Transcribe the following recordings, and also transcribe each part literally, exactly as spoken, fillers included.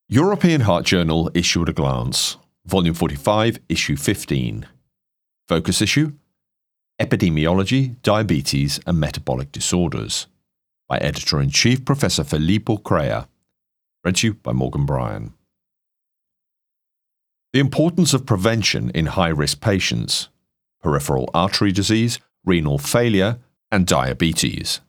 European Heart Journal Issue at a Glance, Volume forty-five, Issue fifteen. Focus issue: Epidemiology, Diabetes and Metabolic Disorders, by Editor-in-Chief Professor Filippo Crea. Read to you by Morgan Bryan. The importance of prevention in high-risk patients: peripheral artery disease, renal failure, and diabetes.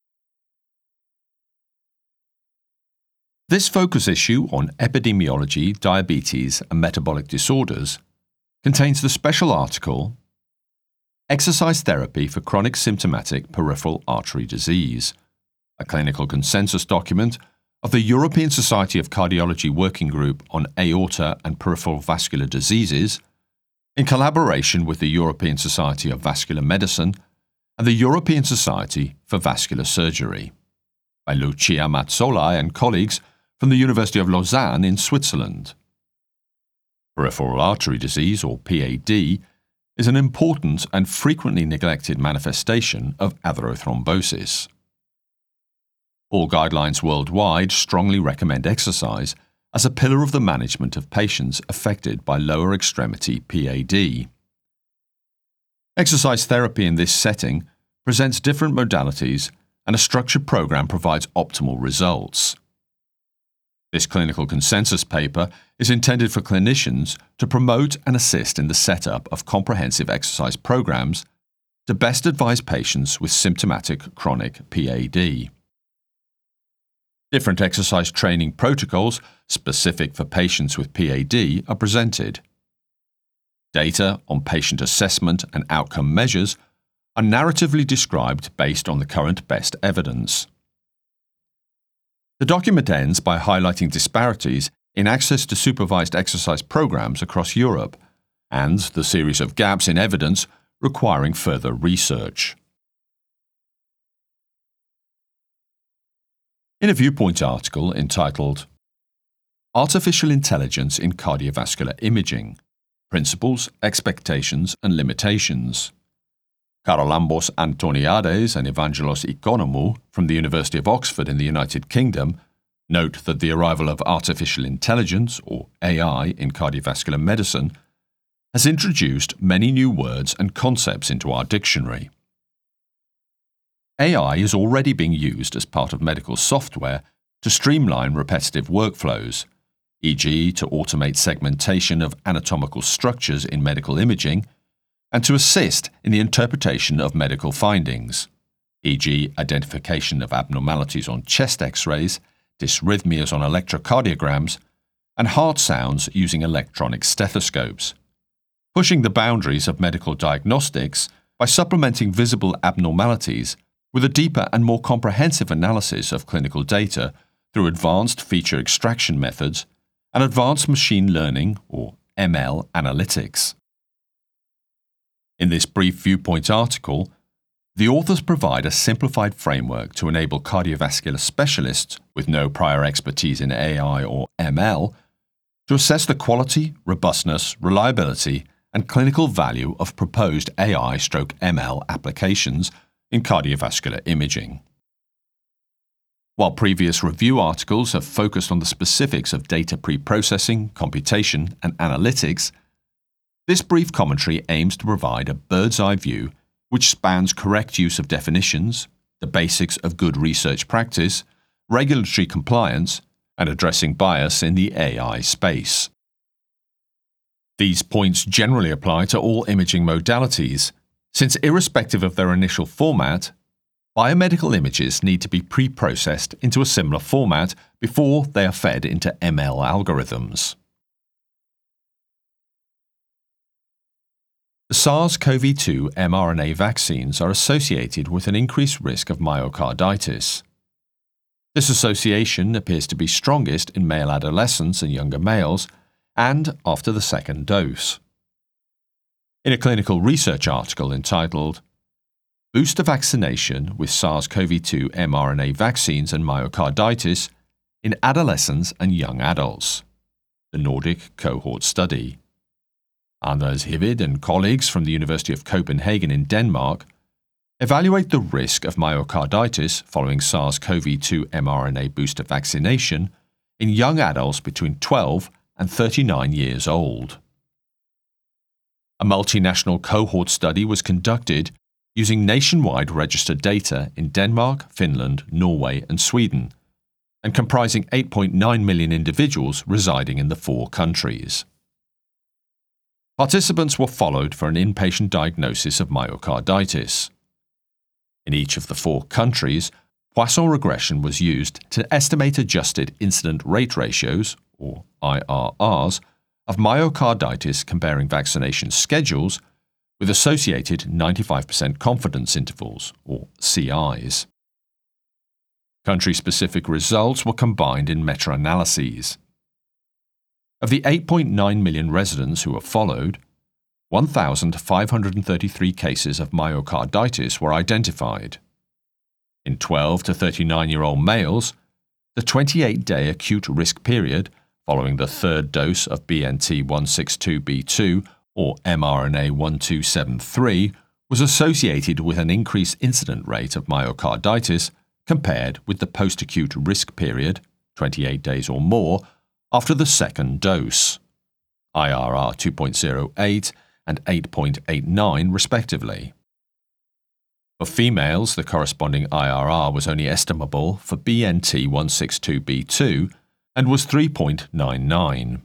This focus issue on epidemiology, diabetes, and metabolic disorders contains the special article Exercise Therapy for Chronic Symptomatic Peripheral Artery Disease, a clinical consensus document of the European Society of Cardiology Working Group on Aorta and Peripheral Vascular Diseases, in collaboration with the European Society of Vascular Medicine and the European Society for Vascular Surgery, by Lucia Mazzola and colleagues from the University of Lausanne in Switzerland. Peripheral artery disease, or P A D, is an important and frequently neglected manifestation of atherothrombosis. All guidelines worldwide strongly recommend exercise as a pillar of the management of patients affected by lower extremity P A D. Exercise therapy in this setting presents different modalities, and a structured program provides optimal results. This clinical consensus paper is intended for clinicians to promote and assist in the setup of comprehensive exercise programs to best advise patients with symptomatic chronic P A D. Different exercise training protocols specific for patients with P A D are presented. Data on patient assessment and outcome measures are narratively described based on the current best evidence. The document ends by highlighting disparities in access to supervised exercise programs across Europe and the series of gaps in evidence requiring further research. In a Viewpoint article entitled Artificial Intelligence in Cardiovascular Imaging: Principles, Expectations and Limitations, Charalambos Antoniades and Evangelos Economou from the University of Oxford in the United Kingdom note that the arrival of artificial intelligence, or A I, in cardiovascular medicine has introduced many new words and concepts into our dictionary. A I is already being used as part of medical software to streamline repetitive workflows, for example to automate segmentation of anatomical structures in medical imaging, and to assist in the interpretation of medical findings, for example identification of abnormalities on chest X-rays, dysrhythmias on electrocardiograms, and heart sounds using electronic stethoscopes, pushing the boundaries of medical diagnostics by supplementing visible abnormalities with a deeper and more comprehensive analysis of clinical data through advanced feature extraction methods and advanced machine learning, or M L, analytics. In this brief Viewpoint article, the authors provide a simplified framework to enable cardiovascular specialists with no prior expertise in A I or M L to assess the quality, robustness, reliability, and clinical value of proposed A I/M L applications in cardiovascular imaging. While previous review articles have focused on the specifics of data pre-processing, computation, and analytics, this brief commentary aims to provide a bird's-eye view which spans correct use of definitions, the basics of good research practice, regulatory compliance, and addressing bias in the A I space. These points generally apply to all imaging modalities, since irrespective of their initial format, biomedical images need to be pre-processed into a similar format before they are fed into M L algorithms. The SARS-C o V two mRNA vaccines are associated with an increased risk of myocarditis. This association appears to be strongest in male adolescents and younger males, and after the second dose. In a clinical research article entitled Booster Vaccination with SARS-C o V two mRNA Vaccines and Myocarditis in Adolescents and Young Adults, the Nordic Cohort Study, Anders Hivid and colleagues from the University of Copenhagen in Denmark evaluate the risk of myocarditis following SARS-C o V two mRNA booster vaccination in young adults between twelve and thirty-nine years old. A multinational cohort study was conducted using nationwide registered data in Denmark, Finland, Norway, and Sweden, and comprising eight point nine million individuals residing in the four countries. Participants were followed for an inpatient diagnosis of myocarditis. In each of the four countries, Poisson regression was used to estimate adjusted incident rate ratios, or I R Rs, of myocarditis comparing vaccination schedules with associated ninety-five percent confidence intervals, or C Is. Country-specific results were combined in meta-analyses. Of the eight point nine million residents who were followed, one thousand five hundred thirty-three cases of myocarditis were identified. In twelve to thirty-nine-year-old males, the twenty-eight day acute risk period following the third dose of B N T one sixty-two B two or mRNA twelve seventy-three was associated with an increased incident rate of myocarditis compared with the post-acute risk period, twenty-eight days or more, after the second dose, I R R two point zero eight and eight point eight nine respectively. For females, the corresponding I R R was only estimable for B N T one sixty-two B two and was three point nine nine.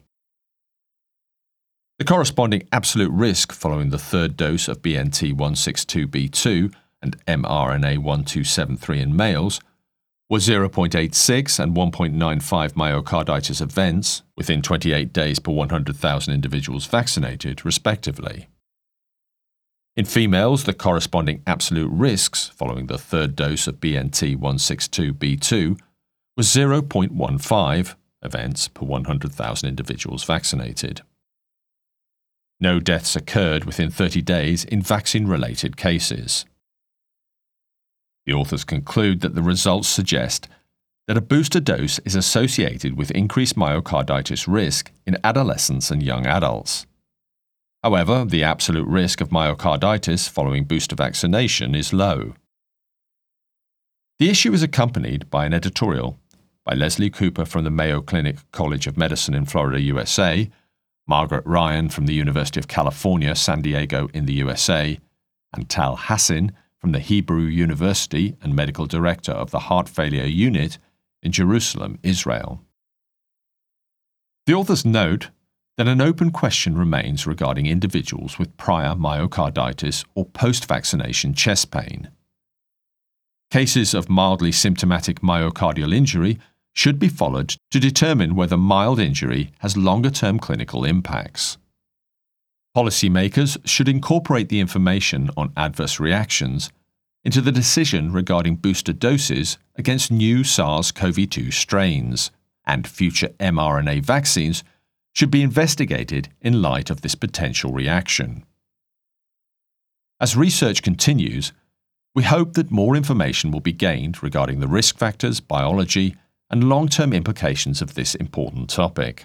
The corresponding absolute risk following the third dose of B N T one sixty-two B two and mRNA twelve seventy-three in males was zero point eight six and one point nine five myocarditis events within twenty-eight days per one hundred thousand individuals vaccinated, respectively. In females, the corresponding absolute risks following the third dose of B N T one sixty-two B two was zero point one five events per one hundred thousand individuals vaccinated. No deaths occurred within thirty days in vaccine-related cases. The authors conclude that the results suggest that a booster dose is associated with increased myocarditis risk in adolescents and young adults. However, the absolute risk of myocarditis following booster vaccination is low. The issue is accompanied by an editorial by Leslie Cooper from the Mayo Clinic College of Medicine in Florida, U S A, Margaret Ryan from the University of California, San Diego in the U S A, and Tal Hassin from the Hebrew University and Medical Director of the Heart Failure Unit in Jerusalem, Israel. The authors note that an open question remains regarding individuals with prior myocarditis or post-vaccination chest pain. Cases of mildly symptomatic myocardial injury should be followed to determine whether mild injury has longer-term clinical impacts. Policymakers should incorporate the information on adverse reactions into the decision regarding booster doses against new SARS-C o V two strains, and future mRNA vaccines should be investigated in light of this potential reaction. As research continues, we hope that more information will be gained regarding the risk factors, biology, and long-term implications of this important topic.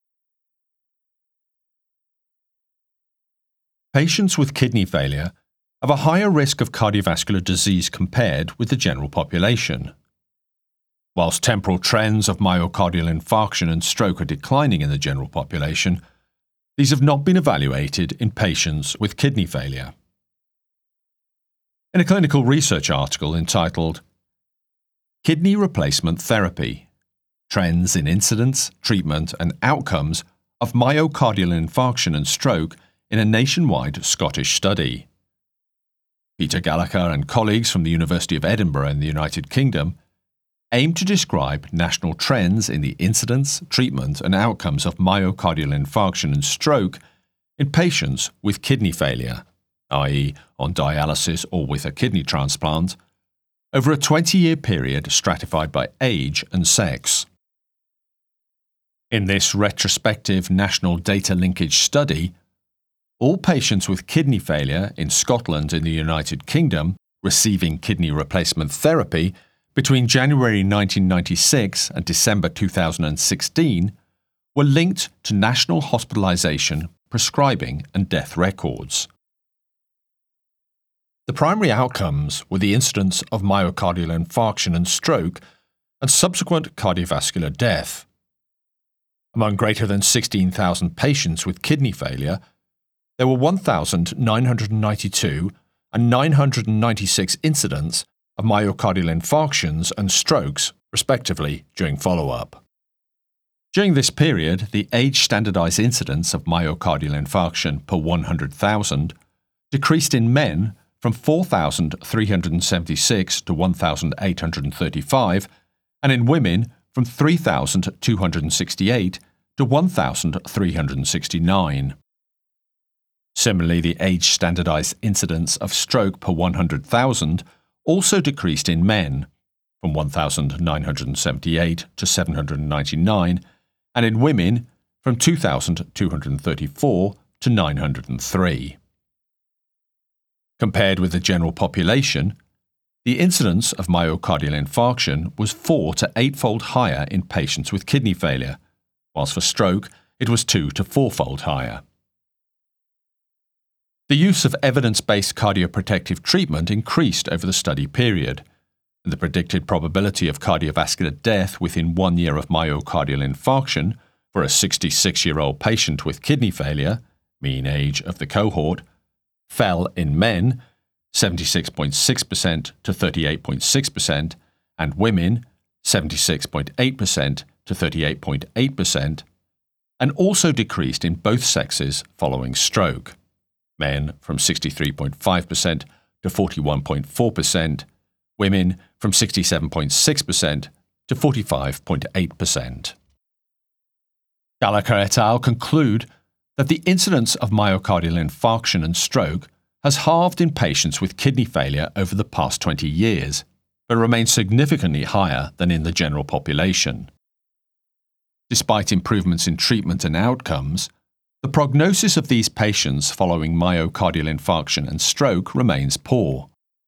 Patients with kidney failure have a higher risk of cardiovascular disease compared with the general population. Whilst temporal trends of myocardial infarction and stroke are declining in the general population, these have not been evaluated in patients with kidney failure. In a clinical research article entitled Kidney Replacement Therapy: Trends in Incidence, Treatment and Outcomes of Myocardial Infarction and Stroke in a Nationwide Scottish Study, Peter Gallagher and colleagues from the University of Edinburgh in the United Kingdom aim to describe national trends in the incidence, treatment and outcomes of myocardial infarction and stroke in patients with kidney failure, that is on dialysis or with a kidney transplant, over a twenty-year period stratified by age and sex. In this retrospective national data linkage study, all patients with kidney failure in Scotland and the United Kingdom receiving kidney replacement therapy between January nineteen ninety-six and December two thousand sixteen were linked to national hospitalisation, prescribing and death records. The primary outcomes were the incidence of myocardial infarction and stroke and subsequent cardiovascular death, Among greater than sixteen thousand patients with kidney failure, there were one thousand nine hundred ninety-two and nine hundred ninety-six incidents of myocardial infarctions and strokes, respectively, during follow-up. During this period, the age-standardized incidence of myocardial infarction per one hundred thousand decreased in men from four thousand three hundred seventy-six to one thousand eight hundred thirty-five, and in women from three thousand two hundred sixty-eight to one thousand three hundred sixty-nine. Similarly, the age-standardized incidence of stroke per one hundred thousand also decreased in men from one thousand nine hundred seventy-eight to seven hundred ninety-nine, and in women from two thousand two hundred thirty-four to nine hundred three. Compared with the general population, the incidence of myocardial infarction was four to eightfold higher in patients with kidney failure, whilst for stroke it was two to fourfold higher. The use of evidence-based cardioprotective treatment increased over the study period, and the predicted probability of cardiovascular death within one year of myocardial infarction for a sixty-six-year-old patient with kidney failure, mean age of the cohort, fell in men seventy-six point six percent to thirty-eight point six percent, and women seventy-six point eight percent to thirty-eight point eight percent, and also decreased in both sexes following stroke, men from sixty-three point five percent to forty-one point four percent, women from sixty-seven point six percent to forty-five point eight percent. Gallagher et al. Conclude that the incidence of myocardial infarction and stroke has halved in patients with kidney failure over the past twenty years, but remains significantly higher than in the general population. Despite improvements in treatment and outcomes, the prognosis of these patients following myocardial infarction and stroke remains poor.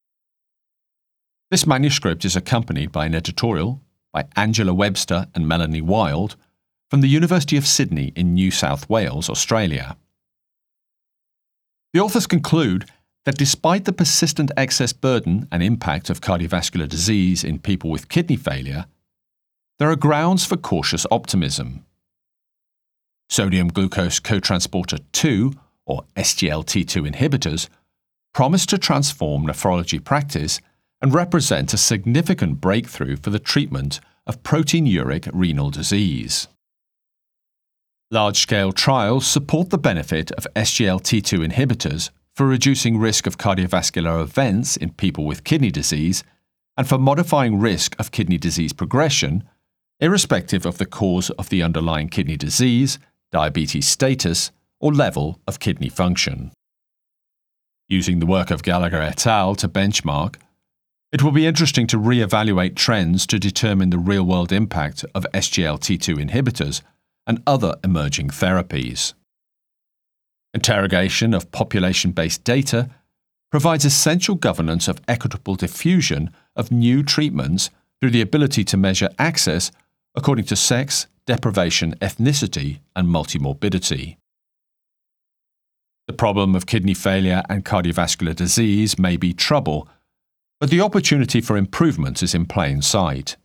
This manuscript is accompanied by an editorial by Angela Webster and Melanie Wild from the University of Sydney in New South Wales, Australia. The authors conclude that despite the persistent excess burden and impact of cardiovascular disease in people with kidney failure, there are grounds for cautious optimism. Sodium glucose cotransporter two, or S G L T two inhibitors, promise to transform nephrology practice and represent a significant breakthrough for the treatment of proteinuric renal disease. Large-scale trials support the benefit of S G L T two inhibitors for reducing risk of cardiovascular events in people with kidney disease and for modifying risk of kidney disease progression, irrespective of the cause of the underlying kidney disease, diabetes status, or level of kidney function. Using the work of Gallagher et al. To benchmark, it will be interesting to re-evaluate trends to determine the real-world impact of S G L T two inhibitors and other emerging therapies. Interrogation of population-based data provides essential governance of equitable diffusion of new treatments through the ability to measure access according to sex, deprivation, ethnicity, and multimorbidity. The problem of kidney failure and cardiovascular disease may be trouble, but the opportunity for improvement is in plain sight.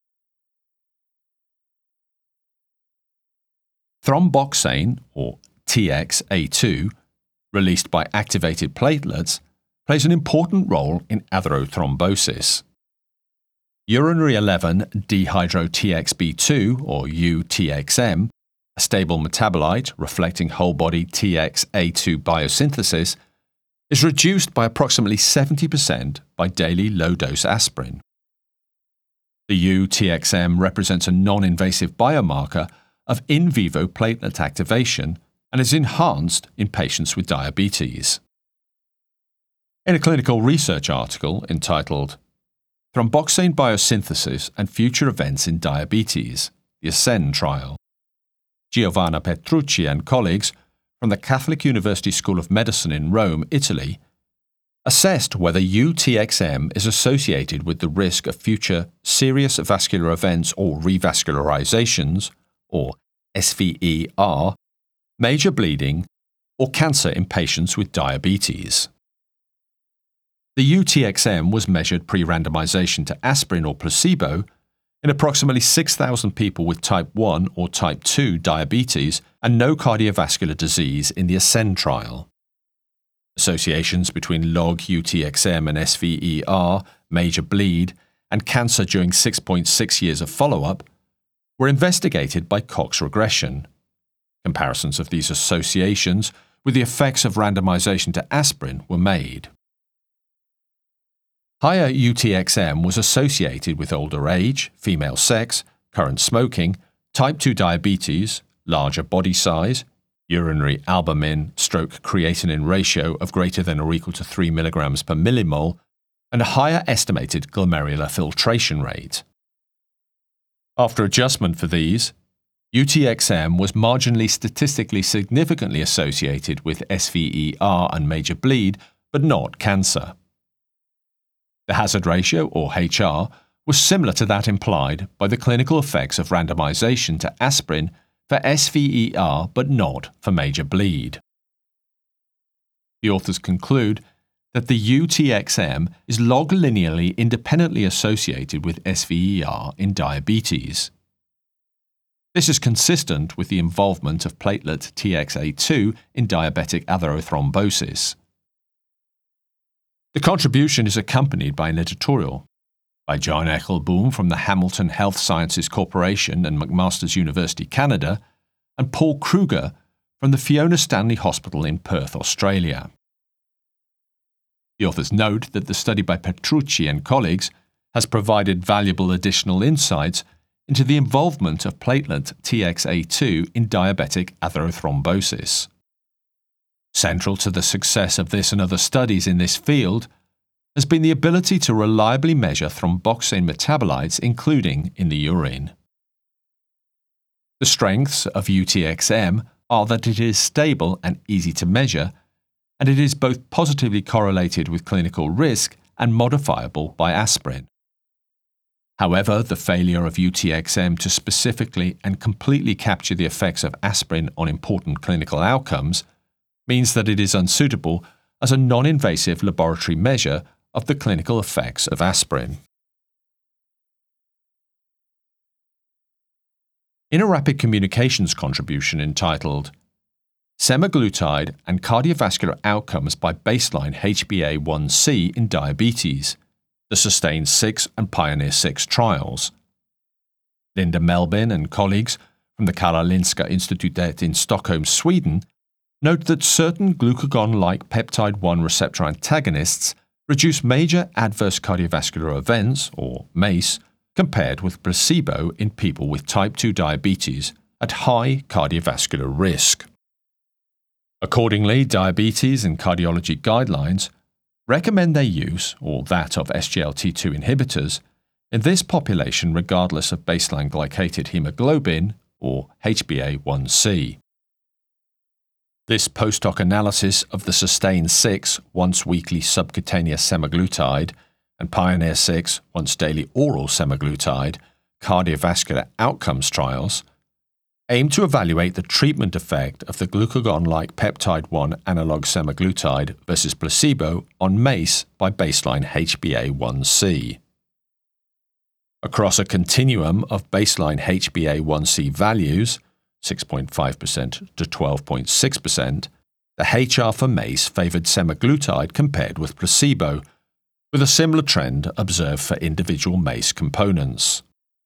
Thromboxane, or T X A two, released by activated platelets, plays an important role in atherothrombosis. Urinary eleven dehydro-T X B two, or U T X M, a stable metabolite reflecting whole-body T X A two biosynthesis, is reduced by approximately seventy percent by daily low-dose aspirin. The U T X M represents a non-invasive biomarker of in vivo platelet activation and is enhanced in patients with diabetes. In a clinical research article entitled Thromboxane Biosynthesis and Future Events in Diabetes, the ASCEND trial, Giovanna Petrucci and colleagues from the Catholic University School of Medicine in Rome, Italy, assessed whether U T X M is associated with the risk of future serious vascular events or revascularizations, or S V E R, major bleeding, or cancer in patients with diabetes. The U T X M was measured pre-randomization to aspirin or placebo in approximately six thousand people with type one or type two diabetes and no cardiovascular disease in the ASCEND trial. Associations between log U T X M and S V E R, major bleed, and cancer during six point six years of follow-up were investigated by Cox regression. Comparisons of these associations with the effects of randomization to aspirin were made. Higher U T X M was associated with older age, female sex, current smoking, type two diabetes, larger body size, urinary albumin-stroke creatinine ratio of greater than or equal to three milligrams per millimole, and a higher estimated glomerular filtration rate. After adjustment for these, U T X M was marginally statistically significantly associated with S V E R and major bleed, but not cancer. The hazard ratio, or H R, was similar to that implied by the clinical effects of randomization to aspirin for S V E R but not for major bleed. The authors conclude that the U T X M is log linearly independently associated with S V E R in diabetes. This is consistent with the involvement of platelet T X A two in diabetic atherothrombosis. The contribution is accompanied by an editorial by John Echelboom from the Hamilton Health Sciences Corporation and McMaster's University, Canada, and Paul Kruger from the Fiona Stanley Hospital in Perth, Australia. The authors note that the study by Petrucci and colleagues has provided valuable additional insights into the involvement of platelet T X A two in diabetic atherothrombosis. Central to the success of this and other studies in this field has been the ability to reliably measure thromboxane metabolites, including in the urine. The strengths of U T X M are that it is stable and easy to measure, and it is both positively correlated with clinical risk and modifiable by aspirin. However, the failure of U T X M to specifically and completely capture the effects of aspirin on important clinical outcomes means that it is unsuitable as a non-invasive laboratory measure of the clinical effects of aspirin. In a rapid communications contribution entitled Semaglutide and Cardiovascular Outcomes by Baseline H b A one C in Diabetes, the SUSTAIN six and PIONEER six trials, Linda Melbin and colleagues from the Karolinska Institutet in Stockholm, Sweden, note that certain glucagon-like peptide one receptor antagonists reduce major adverse cardiovascular events, or MACE, compared with placebo in people with type two diabetes at high cardiovascular risk. Accordingly, diabetes and cardiology guidelines recommend their use, or that of S G L T two inhibitors, in this population regardless of baseline glycated hemoglobin, or H b A one C. This post-hoc analysis of the SUSTAIN six once-weekly subcutaneous semaglutide and PIONEER six once-daily oral semaglutide cardiovascular outcomes trials aim to evaluate the treatment effect of the glucagon-like peptide one analog semaglutide versus placebo on MACE by baseline H b A one C. Across a continuum of baseline H b A one C values, six point five percent to twelve point six percent, the H R for MACE favoured semaglutide compared with placebo, with a similar trend observed for individual MACE components.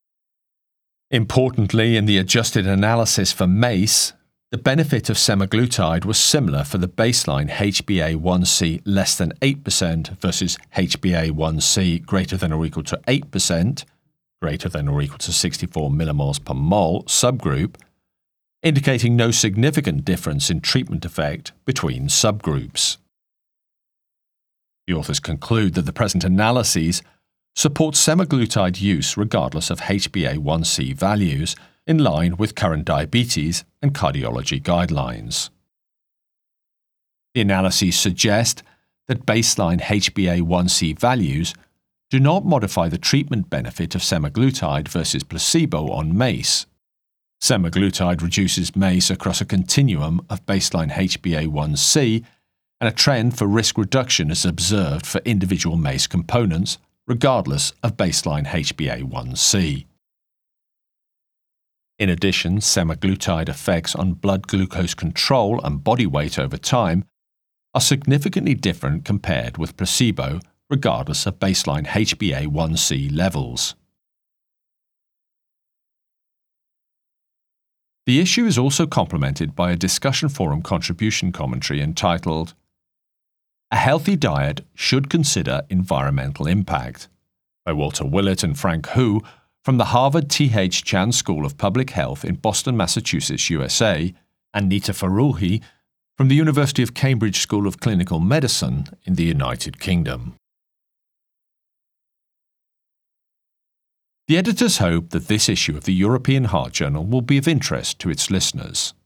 Importantly, in the adjusted analysis for MACE, the benefit of semaglutide was similar for the baseline H b A one C less than eight percent versus H b A one C greater than or equal to eight percent, greater than or equal to sixty-four millimoles per mole subgroup, indicating no significant difference in treatment effect between subgroups. The authors conclude that the present analyses support semaglutide use regardless of H b A one C values, in line with current diabetes and cardiology guidelines. The analyses suggest that baseline H b A one C values do not modify the treatment benefit of semaglutide versus placebo on MACE. Semaglutide reduces MACE across a continuum of baseline H b A one C, and a trend for risk reduction is observed for individual MACE components, regardless of baseline H b A one C. In addition, semaglutide effects on blood glucose control and body weight over time are significantly different compared with placebo, regardless of baseline H b A one C levels. The issue is also complemented by a discussion forum contribution commentary entitled A Healthy Diet Should Consider Environmental Impact by Walter Willett and Frank Hu from the Harvard T H Chan School of Public Health in Boston, Massachusetts, U S A, and Nita Farooqi from the University of Cambridge School of Clinical Medicine in the United Kingdom. The editors hope that this issue of the European Heart Journal will be of interest to its listeners.